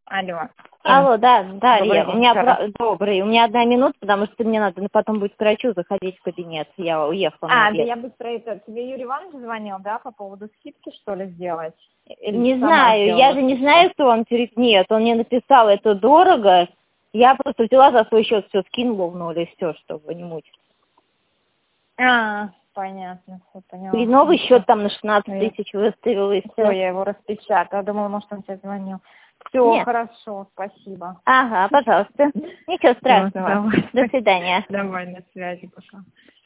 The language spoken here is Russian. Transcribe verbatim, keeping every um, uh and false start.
Алло. Алло, да, Дарья, Добрый у меня вечер. про- добрый, у меня одна минута, потому что мне надо потом будет к врачу заходить в кабинет, я уехала на А, да обед. я быстро это... Тебе Юрий Иванович звонил, да, по поводу скидки, что ли, сделать? Или Не ты сама знаю, сделала я же не скидку? знаю, что он говорит, нет, он мне написал, это дорого, я просто взяла за свой счет, все скинула в ноль, и все, чтобы не мучить. А, понятно, все поняла. И новый Хорошо. счет там на шестнадцать Ну, я- тысяч выставила, и Все, все. я его распечатала. Думала, может, он тебе звонил. Все, Нет. хорошо, спасибо. Ага, пожалуйста. Ничего Всё, страшного. давай. До свидания. Давай, на связи пока.